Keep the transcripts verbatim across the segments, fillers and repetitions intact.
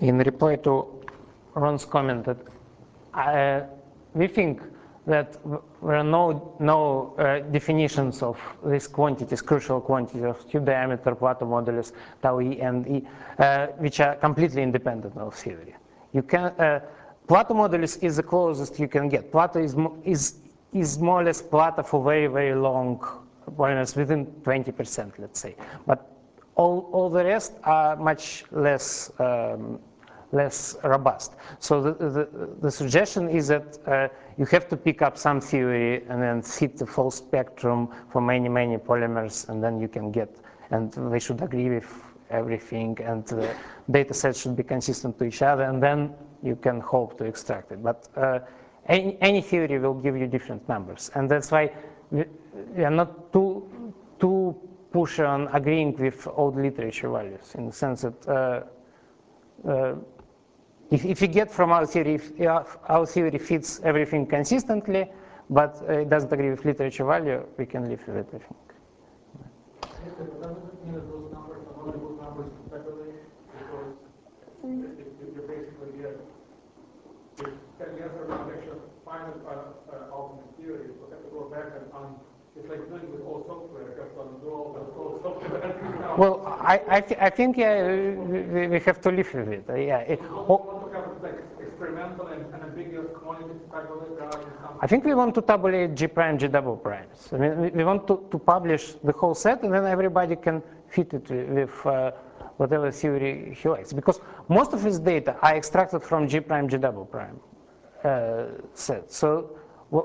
in reply to Ron's comment that uh, we think that there are no, no uh, definitions of these quantities, crucial quantities of tube diameter, Plato modulus, tau e and e, uh, which are completely independent of theory. You can, uh, Plato modulus is the closest you can get. Plato is, is, is more or less Plato for very, very long polymers within twenty percent, let's say. But all, all the rest are much less um, less robust. So the, the, the suggestion is that uh, you have to pick up some theory and then fit the full spectrum for many, many polymers, and then you can get, and they should agree with everything, and the data sets should be consistent to each other, and then you can hope to extract it. But uh, any, any theory will give you different numbers, and that's why we, we are not too, too pushy on agreeing with old literature values, in the sense that uh, uh, If, if you get from our theory, if our theory fits everything consistently, but uh, it doesn't agree with literature value, we can live with it, I think. Yes, but doesn't it mean that those numbers are not good numbers to speculate? Because if you basically get, if ten years are not actually final uh, uh, ultimate theory, you have to go back and um, it's like doing with all software, you have to undo all the old software. Well, I, I, th I think yeah, we, we have to live with it. Uh, yeah. It, oh, like experimental and ambiguous quantities to tabulate rather than something. I think we want to tabulate G prime, G double primes. I mean, we, we want to, to publish the whole set, and then everybody can fit it with uh, whatever theory he likes. Because most of his data are extracted from G prime, G double prime uh, set. So,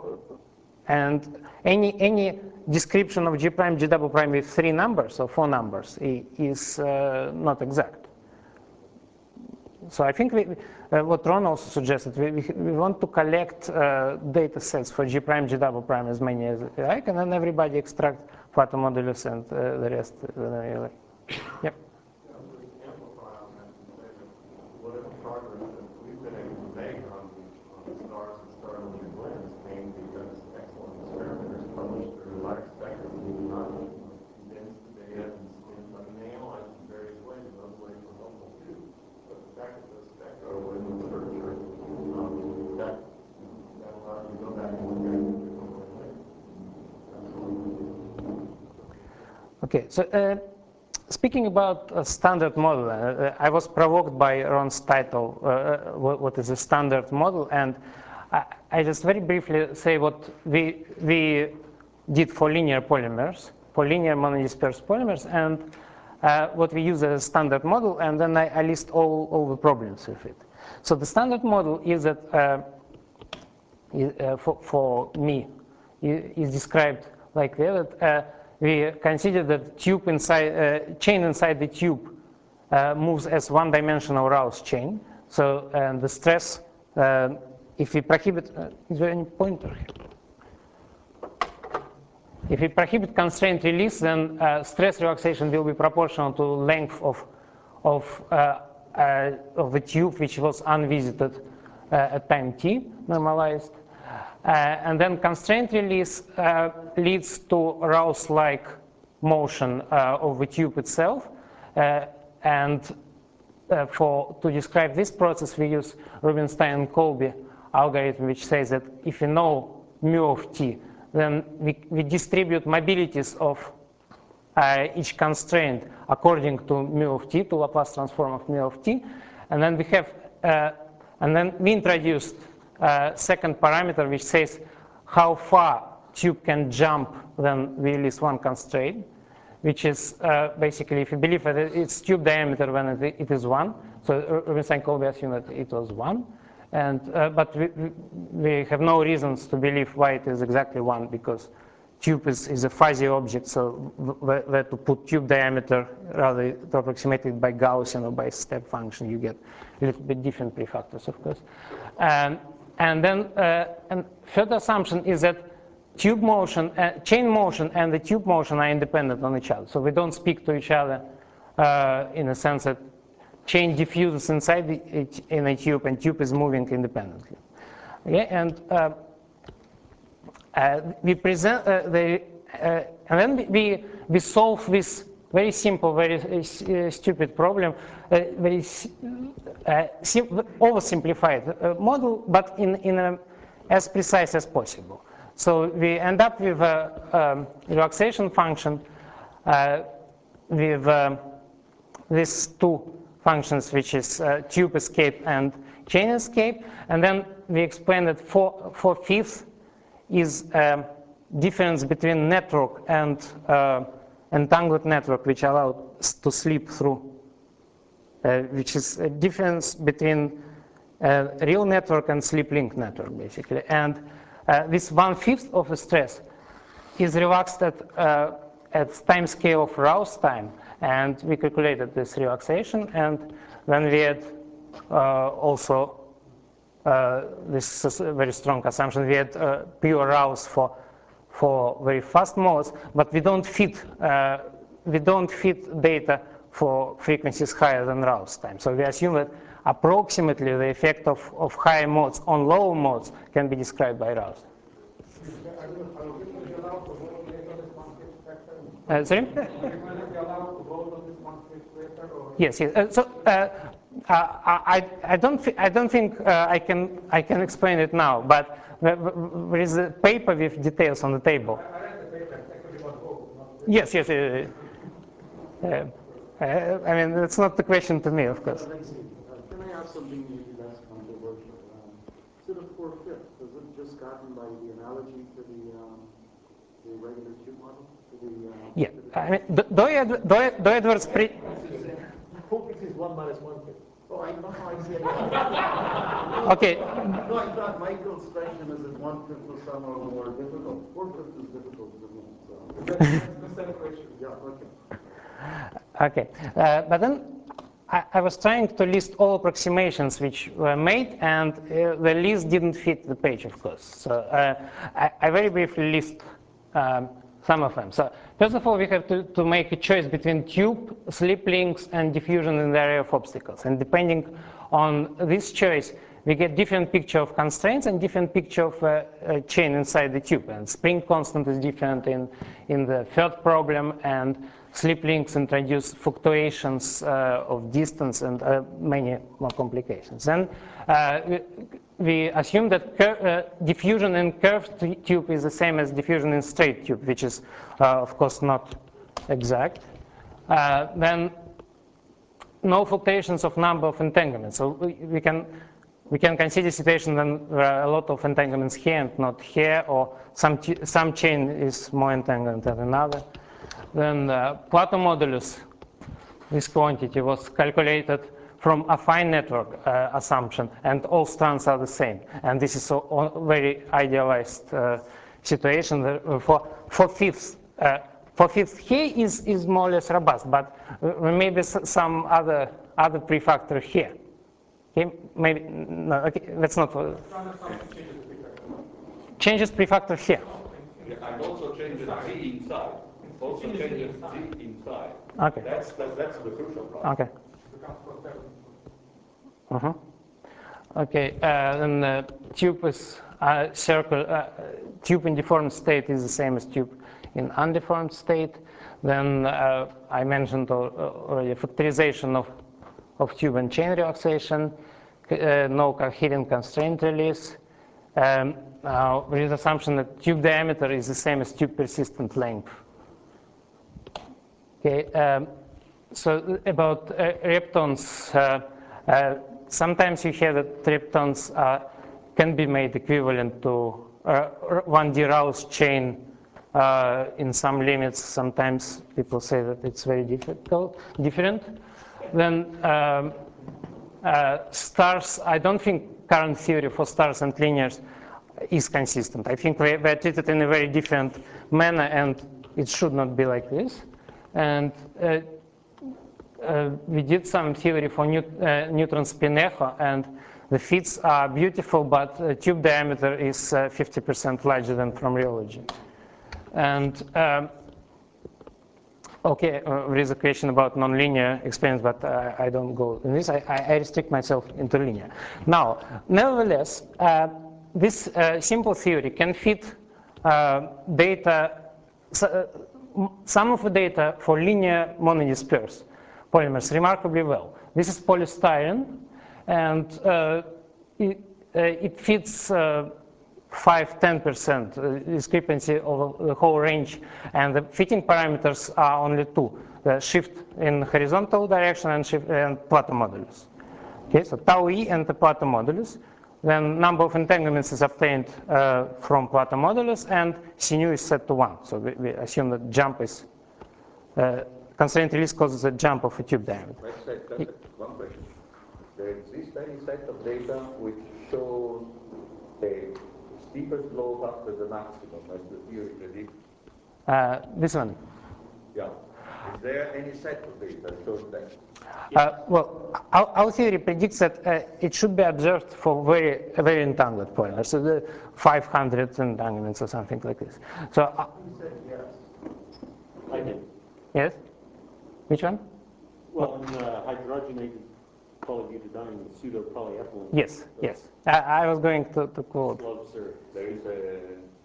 and any any description of G prime, G double prime with three numbers or four numbers is uh, not exact. So I think we, uh, what Ron also suggested, we, we want to collect uh, data sets for G prime, G double prime, as many as we like, and then everybody extract Plato modulus and uh, the rest. Uh, yep. Whatever progress that we've been able to make on, on stars and star-looking blends came because excellent experimenters published their life spectrum on condensed the data and and analyzed in various ways, and those ways were helpful too. But the fact that those spectra were in the literature, um, that, that allowed you to go back and look at it differently later. Okay, so uh, speaking about a standard model, uh, I was provoked by Ron's title, uh, what, what is a standard model, and I, I just very briefly say what we, we did for linear polymers, for linear monodispersed polymers, and uh, what we use as a standard model, and then I, I list all, all the problems with it. So the standard model is that, uh, is, uh, for, for me, is described like that. Uh, we consider that tube inside, uh, chain inside the tube uh, moves as one-dimensional Rouse chain. So and the stress, uh, if we prohibit, uh, is there any pointer here? If we prohibit constraint release, then uh, stress relaxation will be proportional to length of of uh, uh, of the tube which was unvisited uh, at time t, normalized. Uh, and then constraint release uh, leads to Rouse-like motion uh, of the tube itself. Uh, and uh, for to describe this process, we use Rubinstein-Kolbe algorithm, which says that if we know mu of t, then we, we distribute mobilities of uh, each constraint according to mu of t, to Laplace transform of mu of t. And then we have, uh, and then we introduced Uh, second parameter, which says how far tube can jump when we release one constraint, which is uh, basically, if you believe that it's tube diameter when it, it is one. So Rubinstein-Kolbe assumed that it was one, and uh, but we, we have no reasons to believe why it is exactly one, because tube is, is a fuzzy object, so where to put tube diameter rather to approximate it by Gaussian or by step function, you get a little bit different prefactors, of course. Um, And then uh, and third assumption is that tube motion, uh, chain motion and the tube motion are independent on each other. So we don't speak to each other uh, in a sense that chain diffuses inside the, in a tube and tube is moving independently. Okay, and uh, uh, we present uh, the, uh, and then we, we solve this very simple, very uh, stupid problem, uh, very uh, oversimplified uh, model, but in, in a, as precise as possible. So we end up with a um, relaxation function uh, with uh, these two functions, which is uh, tube escape and chain escape, and then we explain that four, four fifths is a difference between network and uh, entangled network, which allows to slip through, uh, which is a difference between uh, real network and slip link network, basically. And uh, this one-fifth of the stress is relaxed at, uh, at time scale of Rouse time. And we calculated this relaxation, and then we had uh, also uh, this is a very strong assumption. We had uh, pure Rouse for for very fast modes, but we don't fit uh, we don't fit data for frequencies higher than Rouse time. So we assume that approximately the effect of, of higher modes on lower modes can be described by Rouse. Uh, sorry? Yes, yes. Uh, so uh, uh, I, I don't, I don't think uh, I can, I can explain it now. But there is a paper with details on the table. I read the paper. It's actually about both. Yes, yes. Uh, uh, I mean, that's not the question to me, of course. Uh, can I ask something maybe less controversial? Um, so the four-fifths, is it just gotten by the analogy to the um, the regular tube model? To the, uh, Yeah. to the I mean, do, do, do Edwards pre. Four-fifths is one minus one-fifth. Oh, I know, I see. I Okay. No, I thought Michael's question is that one-fifth was somehow more difficult. Four-fifths is difficult for me. So. That's the same question. Yeah, okay. Okay. Uh, but then I, I was trying to list all approximations which were made, and uh, the list didn't fit the page, of course. So uh, I, I very briefly list um, some of them. So first of all, we have to, to make a choice between tube, slip links, and diffusion in the area of obstacles. And depending on this choice, we get different picture of constraints and different picture of uh, a chain inside the tube. And spring constant is different in, in the third problem, and slip links introduce fluctuations uh, of distance and uh, many more complications. Then uh, we, we assume that uh, diffusion in curved tube is the same as diffusion in straight tube, which is, uh, of course, not exact. Uh, then no fluctuations of number of entanglements. So we, we can we can consider situation when there are a lot of entanglements here and not here, or some some chain is more entangled than another. Then uh, Plato modulus, this quantity was calculated from affine network uh, assumption, and all strands are the same. And this is a, a very idealized uh, situation for for fifths. Uh, for fifth here is is more or less robust, but uh, maybe some other other prefactor here. Okay, maybe no. Okay, that's not. Uh, changes prefactor here. Yeah, and also changes G inside. Also changes G inside. Okay. That's the, that's the crucial part. Okay. Uh-huh. Okay, uh, then uh, tube is uh, circle. Uh, tube in deformed state is the same as tube in undeformed state. Then uh, I mentioned already factorization of of tube and chain relaxation, uh, no coherent constraint release. Um, now there is assumption that tube diameter is the same as tube persistent length. Okay, um, so about uh, reptons, uh, uh, sometimes you hear that reptons uh, can be made equivalent to uh, one D Rouse chain uh, in some limits. Sometimes people say that it's very difficult, different. Then um, uh, stars, I don't think current theory for stars and linears is consistent. I think they, they're treated in a very different manner, and it should not be like this. And uh, uh, we did some theory for neut uh, neutron spin echo, and the fits are beautiful, but uh, tube diameter is uh, fifty percent larger than from rheology. And um, okay, uh, there is a question about nonlinear experiments, but uh, I don't go in this. I, I restrict myself into linear. Now, nevertheless, uh, this uh, simple theory can fit uh, data. So, uh, some of the data for linear monodisperse polymers remarkably well. This is polystyrene, and uh, it, uh, it fits uh, five to ten percent discrepancy over the whole range, and the fitting parameters are only two: the shift in horizontal direction and shift and Plateau modulus. Okay, so tau e and the Plateau modulus. Then number of entanglements is obtained uh, from Plateau modulus, and C nu is set to one. So we, we assume that jump is uh, constraint release causes a jump of a tube diameter. Wait a sec, just one question. There exists any set of data which shows a steeper slope after the maximum, as the theory predicts? Uh, this one. Yeah. Is there any set of data that shows that? Uh, well, our, our theory predicts that uh, it should be observed for very very entangled polymers, so the five hundred entanglements or something like this. So uh, You said yes. I did. yes, which one? Well, in uh, hydrogenated polybutadiene with pseudopolyethylene. Yes, yes. I, I was going to, to quote. Slopes are, There is a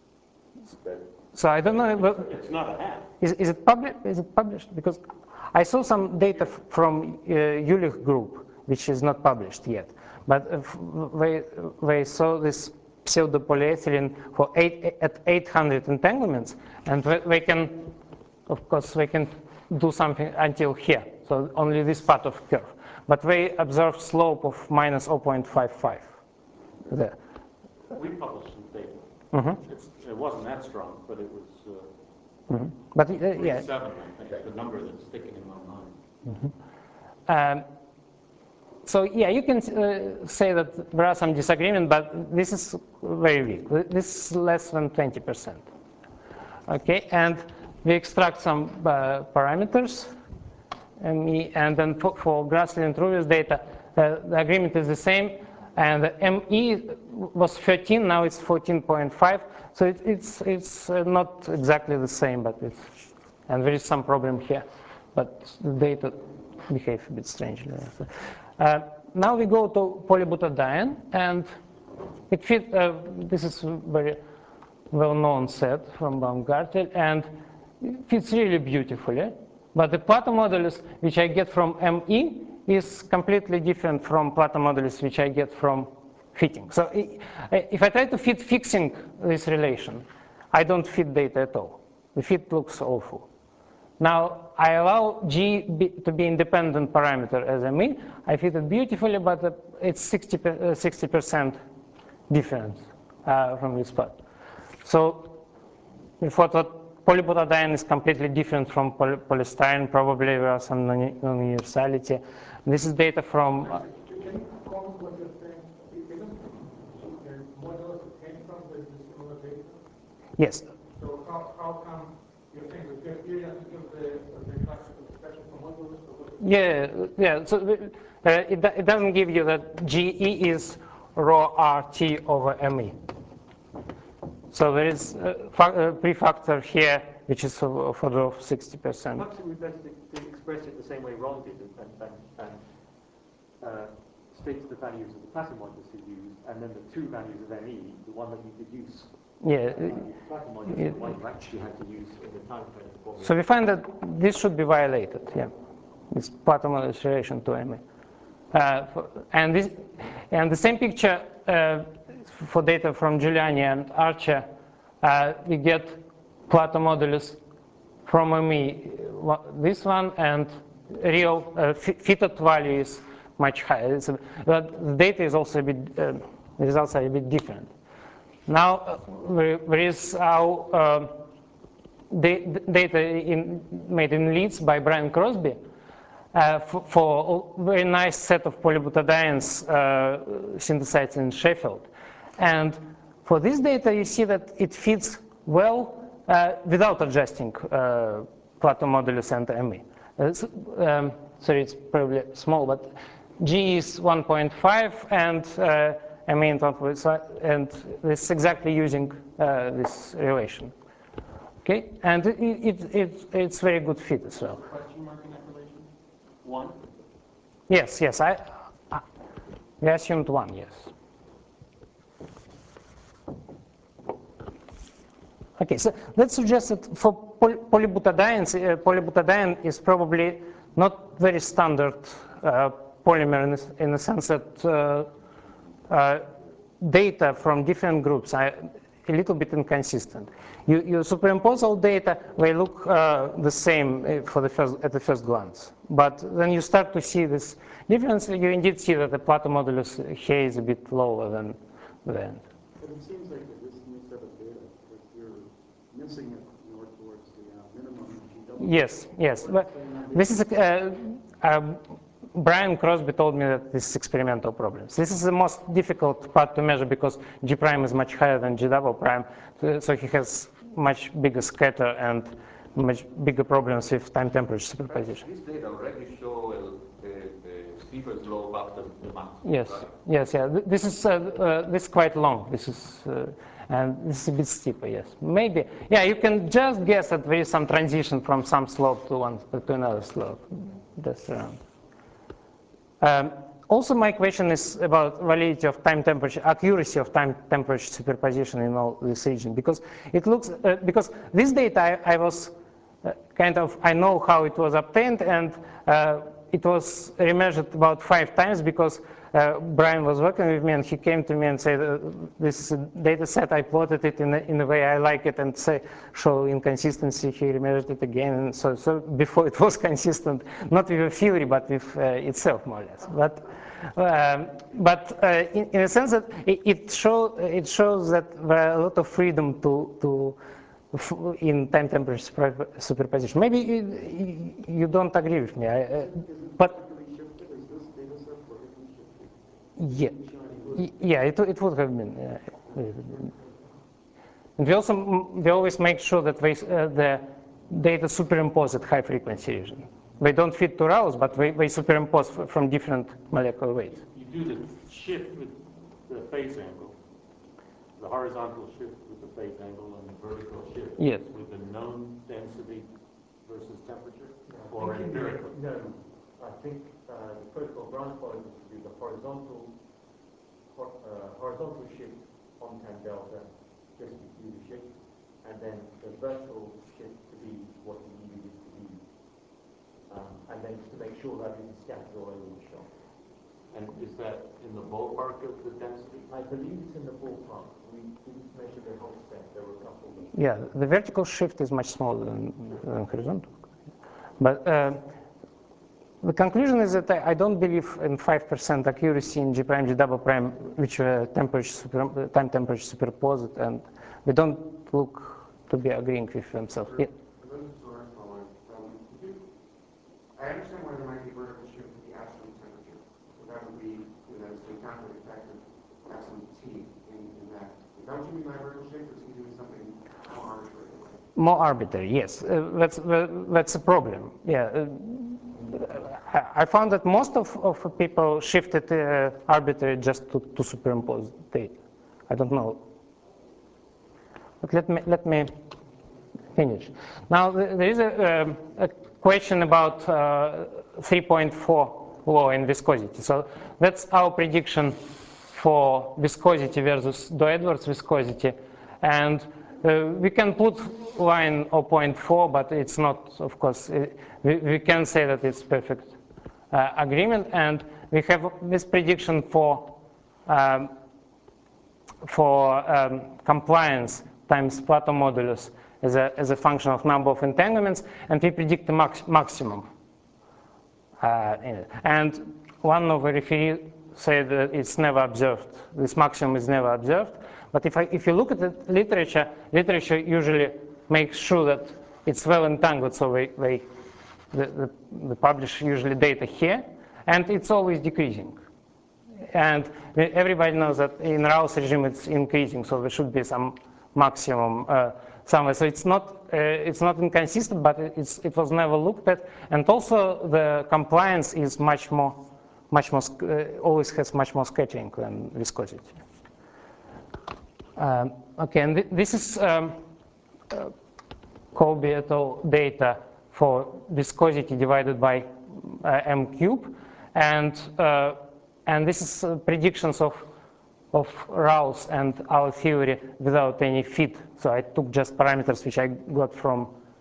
that So I don't know, but it's not a hat. is, is it published? Is it published? Because I saw some data f- from uh, Jülich group, which is not published yet. But uh, f- they, they saw this pseudopolyethylene for eight, at eight hundred entanglements, and they, they can, of course, they can do something until here. So only this part of curve. But they observed slope of minus zero point five five there. We published some data. Mm-hmm. It's, it wasn't that strong, but it was uh, Mm-hmm. But uh, yeah. seven, I think, the number that's sticking in my mind. Um, so yeah, you can uh, say that there are some disagreement, but this is very weak. This is less than twenty percent. Okay, and we extract some uh, parameters, M E, and then for, for Grassley and Truvis data, uh, the agreement is the same, and the M E was thirteen, now it's fourteen point five, so it, it's it's uh, not exactly the same, but it's, and there is some problem here, but the data behave a bit strangely. So, uh, now we go to polybutadiene, and it fit, uh, this is very well-known set from Baumgartel, and it fits really beautifully. But the Plateau modulus, which I get from M E, is completely different from Plateau modulus, which I get from fitting. So if I try to fit fixing this relation, I don't fit data at all. The fit looks awful. Now, I allow G to be independent parameter as M E. I fit it beautifully, but it's sixty percent difference uh, from this part. So we thought that polybutadiene is completely different from poly polystyrene. Probably there are some non-universality. This is data from. Uh, Can you comment what you're saying? Isn't your modulus came from the similar data? yes. So how, how come you're saying that your experience is the, the expression from modulus? Yeah, yeah. So uh, it, it doesn't give you that G E is rho R T over M E. So there is a prefactor here, which is for, for the sixty percent. Perhaps it would be better to, to express it the same way Ron did, and, and, and uh, state the values of the Plateau modulus you used, and then the two values of M E, the one that you could use. Yeah. The Plateau modulus, Yeah. the one you actually had to use in the time frame formula. So we find that this should be violated. Yeah, this Plateau modulus relation to M E. Uh, for, and this, and the same picture uh, for data from Giuliani and Archer, uh, we get Plateau modulus from M E, this one, and real uh, fitted value is much higher. It's a, but the data is also a bit, uh, the results are a bit different. Now uh, there, there is our uh, data in, made in Leeds by Brian Crosby. Uh, for, for a very nice set of polybutadienes uh, synthesized in Sheffield. And for this data, you see that it fits well uh, without adjusting uh, Plateau modulus and M E. Uh, so, um, sorry, it's probably small, but G is one point five and uh, M E is one point five, and this is exactly using uh, this relation. Okay, and it, it, it, it's very good fit as well. Question mark in that relation? One? Yes, yes, I, I we assumed one, yes. Okay, so let's suggest that for poly polybutadiene, uh, polybutadiene is probably not very standard uh, polymer in the, in the sense that uh, uh, data from different groups are a little bit inconsistent. You, you superimpose all data, they look uh, the same for the first, at the first glance. But then you start to see this difference. You indeed see that the Plato modulus here is a bit lower than the end. But it seems like with this new set of data, that you're missing it more towards the uh, minimum G W. Yes, yes. But this is a, uh, um, Brian Crosby told me that this is experimental problems. This is the most difficult part to measure because G prime is much higher than G double prime, so he has much bigger scatter and much bigger problems with time temperature superposition. These data already show the, the steeper slope after the maximum. Yes, right? yes, yeah. This is uh, uh, this is quite long. This is uh, and this is a bit steeper. Yes, maybe. Yeah, you can just guess that there is some transition from some slope to one to another slope. That's around. Um, also, my question is about validity of time temperature, accuracy of time temperature superposition in all this region, because it looks uh, because this data I, I was uh, kind of I know how it was obtained, and uh, it was remeasured about five times because uh, Brian was working with me and he came to me and said, uh, this is a data set, I plotted it in, a, in the way I like it and say, show inconsistency, he remeasured it again. And so, so before it was consistent, not with the theory, but with uh, itself more or less. But, um, but uh, in, in a sense that it, it, show, it shows that there are a lot of freedom to, to in time temperature superposition. Maybe you, you don't agree with me, I, uh, but yeah, yeah, it, it would have been. Uh, and we also we always make sure that they, uh, the data superimpose at high frequency region. They don't fit to Rao's, but they, they superimpose from different molecular weights. You do the shift with the phase angle, the horizontal shift with the phase angle, and the vertical shift yes. with the known density versus temperature, or empirical. No, I think uh, the protocol Brian follows is to do the horizontal uh, horizontal shift on tan delta, just to do the shift, and then the vertical shift to be what you needed it to be, um, and then to make sure that it is scattered all over the shot. And is that in the ballpark of the density? I believe it's in the ballpark. We didn't measure the whole set. There were a couple of... Yeah, the vertical shift is much smaller than, than horizontal. But uh, the conclusion is that I, I don't believe in five percent accuracy in G prime, G double prime, which are temperature super, time temperature superposed, and they don't look to be agreeing with themselves. For, Yeah. for those who aren't following, um, could you, I understand why there might be vertical shift with the absolute temperature. So that would be, you know, stochastic effect of absolute T in, in that. Is that what you mean by vertical shift, or is he doing something more arbitrary? More arbitrary, yes. Uh, that's, uh, that's a problem. Yeah. Uh, I found that most of, of people shifted uh, arbitrary just to, to superimpose data. I don't know. But let me, let me finish. Now, there is a, um, a question about uh, three point four law in viscosity. So that's our prediction for viscosity versus Doe-Edwards viscosity. And uh, we can put line zero point four, but it's not, of course, it, we, we can say that it's perfect uh, agreement. And we have this prediction for um, for um, compliance times Plato modulus as a, as a function of number of entanglements, and we predict the max, maximum. Uh, in it. And one of the referees said that it's never observed. This maximum is never observed. But if, I, if you look at the literature, literature usually makes sure that it's well entangled, so they, they, the, the, the publish usually data here, and it's always decreasing. And everybody knows that in Rao's regime it's increasing, so there should be some maximum uh, somewhere. So it's not uh, it's not inconsistent, but it's it was never looked at. And also the compliance is much more much more uh, always has much more scattering than viscosity. Um, okay, and th this is um, uh, Colby et al. Data for viscosity divided by uh, m cube, and uh, and this is uh, predictions of of Rao's and our theory without any fit. So I took just parameters which I got from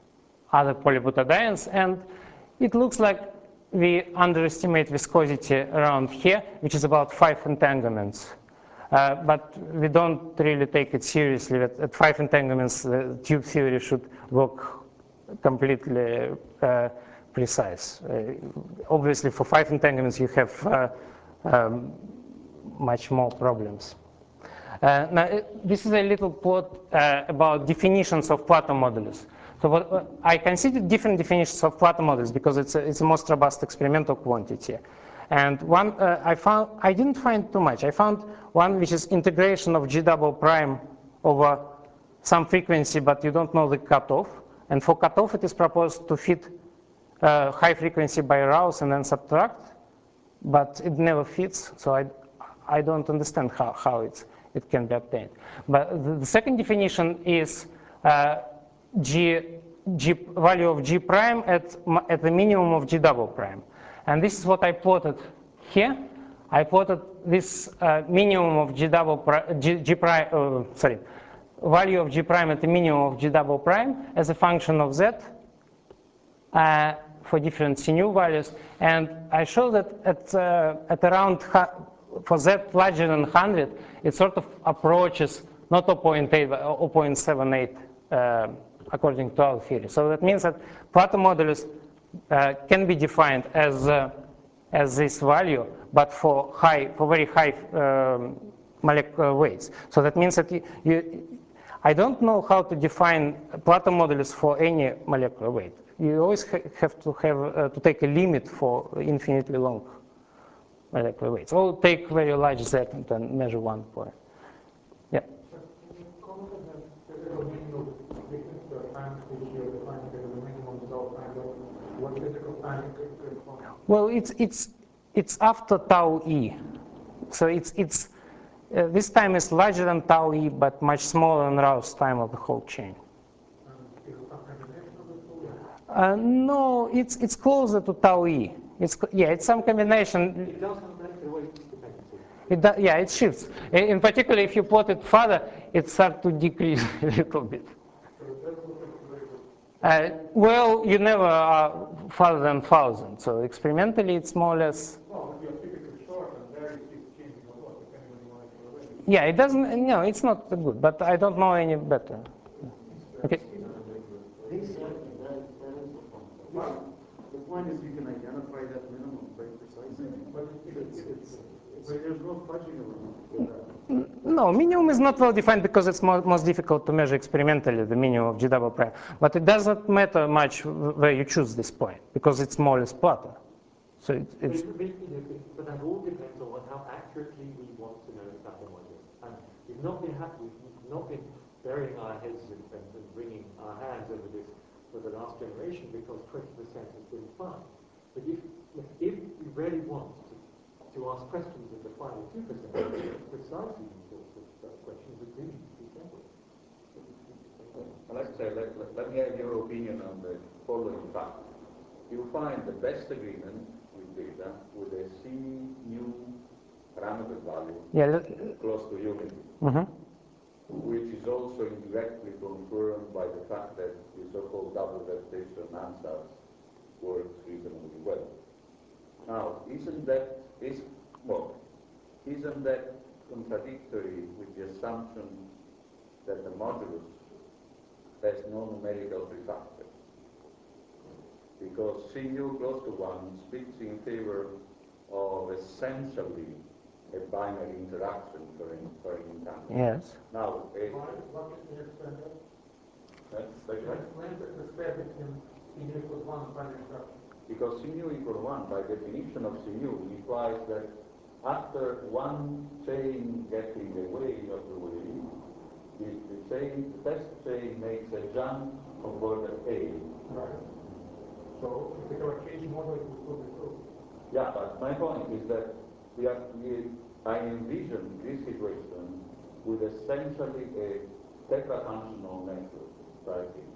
other polybutadiens, and it looks like we underestimate viscosity around here, which is about five entanglements. Uh, but we don't really take it seriously. At, at five entanglements, the tube theory should work completely uh, precise. Uh, obviously, for five entanglements, you have uh, um, much more problems. Uh, now, it, this is a little plot uh, about definitions of Plato modulus. So what, uh, I considered different definitions of Plato modulus because it's a, it's the most robust experimental quantity. And one uh, I found, I didn't find too much. I found one which is integration of G double prime over some frequency, but you don't know the cutoff. And for cutoff, it is proposed to fit uh, high frequency by Rouse and then subtract, but it never fits. So I, I don't understand how, how it's, it can be obtained. But the, the second definition is uh, G, G value of G prime at, at the minimum of G double prime. And this is what I plotted here. I plotted this uh, minimum of G double prime, G, G prime, uh, sorry, value of G prime at the minimum of G double prime as a function of Z uh, for different C nu values. And I show that at, uh, at around, for Z larger than one hundred, it sort of approaches not zero point eight, but zero point seven eight uh, according to our theory. So that means that Plato modulus uh, can be defined as uh, as this value, but for high, for very high um, molecular weights. So that means that you, you, I don't know how to define Plato modulus for any molecular weight. You always ha have to have uh, to take a limit for infinitely long molecular weights, or take very large Z and then measure one point. Yeah. Well, it's it's it's after tau e, so it's it's uh, this time is larger than tau e, but much smaller than Rouse time of the whole chain. Uh, no, it's it's closer to tau e. It's yeah, it's some combination. It does have molecular weight dependency. It does, yeah, it shifts. In particular, if you plot it further, it starts to decrease a little bit. Uh, well, you never are farther than one thousand, so experimentally it's more or less. Well, if you're typically short and there it keeps changing a lot, depending on the molecular weight. Yeah, it doesn't, no, it's not good, but I don't know any better. Okay. The point is you can identify that minimum very precisely, but it's, it's, it's, there's no fudging around with that. No, minimum is not well defined because it's more, most difficult to measure experimentally, the minimum of G double prime. But it doesn't matter much where you choose this point because it's more or less Plato. So it, it's. But, it, it, but that all depends on how accurately we want to know the Plato modulus. And we've not been happy, we've not been burying our heads and, and, and wringing our hands over this for the last generation because twenty percent has been fine. But if, if we really want to, to ask questions of the final two percent, precisely these sorts of uh, questions, we do need to be careful. Let's say, let, let, let me have your opinion on the following fact. You find the best agreement with data with a C nu parameter value Yeah. close to unity. Mm-hmm. Which is also indirectly confirmed by the fact that the so-called double gravitation ansatz works reasonably well. Now, isn't that, is, well, isn't that contradictory with the assumption that the modulus has no numerical prefactor? Because C nu close to one speaks in favor of essentially a binary interaction for an, for an entanglement. Yes. Now, a, Why, what can you explain that? that's, that's right. Explain the the spread between C nu equals one and binary interaction. Because C nu equal one, by definition of C nu, implies that after one chain getting away of the wave, if the chain, the test chain makes a jump of order A. Right. So if we have a cage model, it will be true. Yeah, but my point is that we are, we, I envision this situation with essentially a tetrafunctional network striking.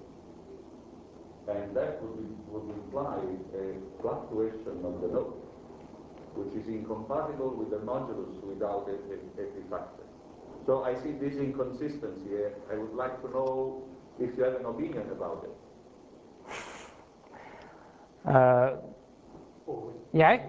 And that would, be, would imply a fluctuation of the node, which is incompatible with the modulus without a, a, a prefactor. So I see this inconsistency here. I would like to know if you have an opinion about it. Uh, yeah. I,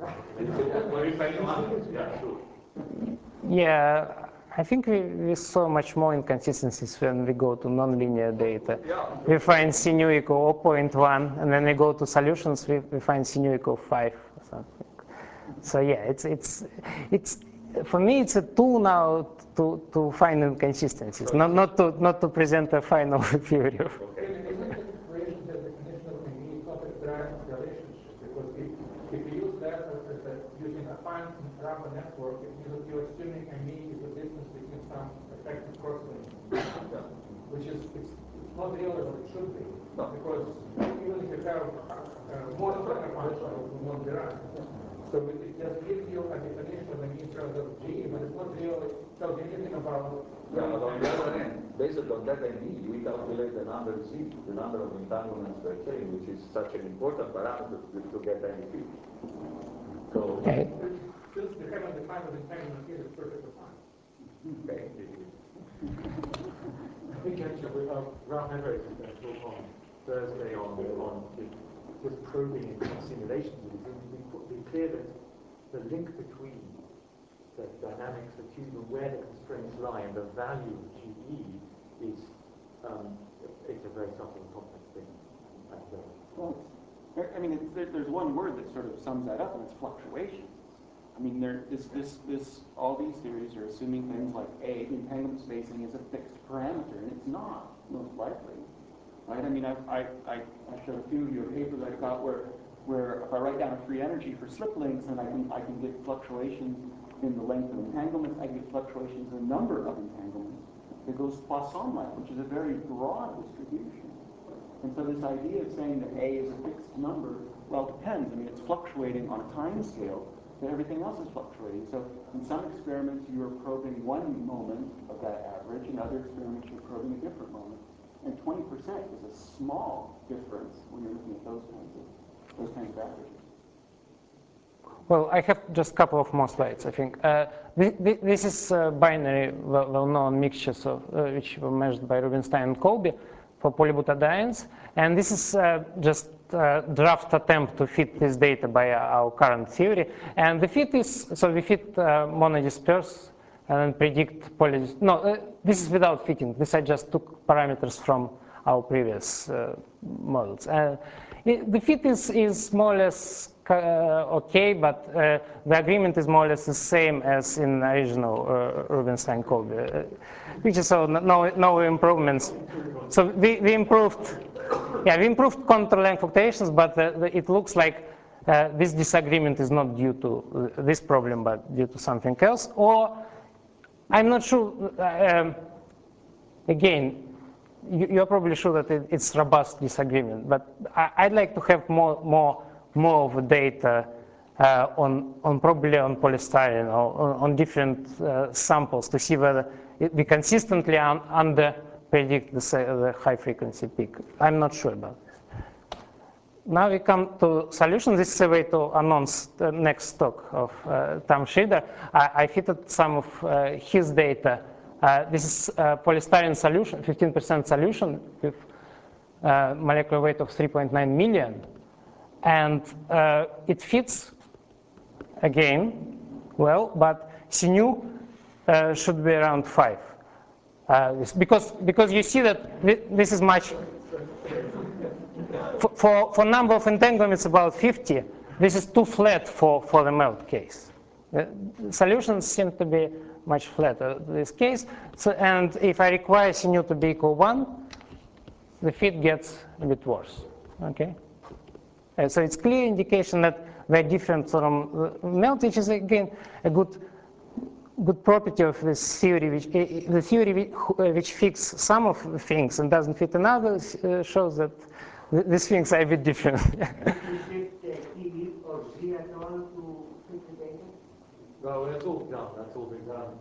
yeah. I think we, we saw much more inconsistencies when we go to nonlinear data. We find C nu equal zero point one, and when we go to solutions, we, we find C nu equal five or something. So yeah, it's it's it's for me it's a tool now to to find inconsistencies, not not to not to present a final theory. Isn't the equation the definition of a mean complex relationship? Because if, if you use that as, as a, using a fine Raman network, it means that you're assuming a mean is the distance between some effective crosslinks, which is it's, it's not really what it should be. No. Because even if you have uh, more than a function, it will not be right. So it just gives you a definition of the mean terms of G, but it's not really tells you anything about. Yeah, but on the other hand, based on that M E, we calculate the number Z, the number of entanglements per chain, which is such an important parameter to, to get any fit. So, Okay. Since they haven't defined what entanglement is, it's perfectly fine. Okay. I think actually, uh, Ralph Henry is going to talk on Thursday on, on the, just probing into simulations. It be clear that the link between the dynamics of Q and where the constraints lie and the value of G E is um, it's a very subtle and complex thing. And, uh, Well, I mean, it's, there, there's one word that sort of sums that up, and it's fluctuations. I mean, there, this, this, this, all these theories are assuming things like A, the entanglement spacing is a fixed parameter, and it's not, most likely. Right? I mean, I, I, I, I showed a few of your papers I got where, where if I write down a free energy for slip links, then I can, I can get fluctuations in the length of entanglements, I get fluctuations in the number of entanglements. It goes Poisson-like, which is a very broad distribution. And so this idea of saying that A is a fixed number, well, it depends. I mean, it's fluctuating on a time scale, but everything else is fluctuating. So in some experiments, you're probing one moment of that average. In other experiments, you're probing a different moment. And twenty percent is a small difference when you're looking at those kinds of, those kinds of averages. Well, I have just a couple of more slides, I think. Uh, this, this is uh, binary, well-known mixtures of, uh, which were measured by Rubinstein and Kolbe for polybutadiene. And this is uh, just a draft attempt to fit this data by our current theory. And the fit is, so we fit uh, monodisperse and then predict polydisperse. No, uh, this is without fitting. This I just took parameters from our previous uh, models. Uh, it, the fit is, is more or less uh, okay, but uh, the agreement is more or less the same as in original uh, Rubinstein-Kolbe, uh, which is so no, no improvements. So we, we improved, yeah, we improved contour length fluctuations, but uh, the, it looks like uh, this disagreement is not due to uh, this problem, but due to something else. Or I'm not sure. Uh, um, again, you, you're probably sure that it, it's robust disagreement, but I, I'd like to have more, more, more of the data uh, on, on probably on polystyrene or on, on different uh, samples to see whether it, we consistently un, under predict the, the high frequency peak. I'm not sure about this. Now we come to solutions. This is a way to announce the next talk of uh, Tom Schrieder. I, I fitted some of uh, his data. Uh, this is a polystyrene solution, fifteen percent solution with uh, molecular weight of three point nine million. And uh, it fits, again, well, but C nu uh, should be around five. Uh, because, because you see that this is much, for, for, for number of entanglements about fifty, this is too flat for, for the melt case. Uh, solutions seem to be much flatter in this case. So, and if I require C nu to be equal one, the fit gets a bit worse, okay? Uh, so it's clear indication that they're different from uh, melt, which is again a good good property of this theory, which uh, the theory which, uh, which fits some of the things and doesn't fit another uh, shows that th these things are a bit different. Did you shift the T V or Z at all to fit the data? No, that's all done. That's all been done.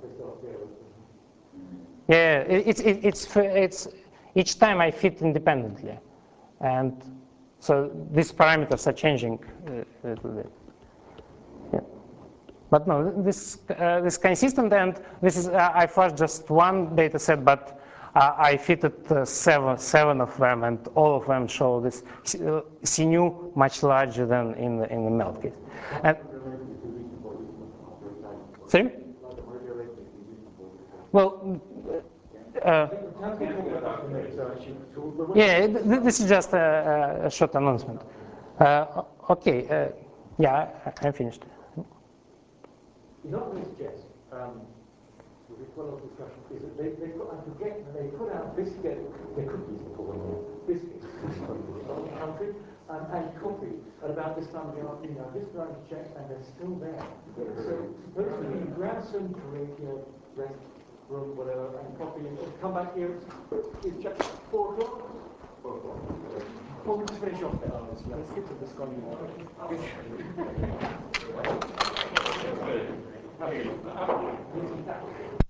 Yeah, it, it's it, it's it's each time I fit independently, and so these parameters are changing uh, a little bit. Yeah. But no, this uh, this consistent, and this is uh, I flashed just one data set, but Uh, I fitted uh, seven, seven of them, and all of them show this uh, C nu much larger than in the, in the melt case. And, sorry? Well, uh, yeah, th this is just a, a short announcement. Uh, okay, uh, yeah, I, I'm finished. You're not going to suggest, um, with a lot of discussion, is that they, they put, I forget, they put out biscuit, they cookies before them, biscuits, on the country, um, and coffee at about this time of the afternoon. I've just run to check, and they're still there. So, supposed to be Grandson, Courageous, rest room, whatever, and coffee, and come back here, it's just four o'clock. Four o'clock. Well, we'll just finish off there. Let's get to this one. Good.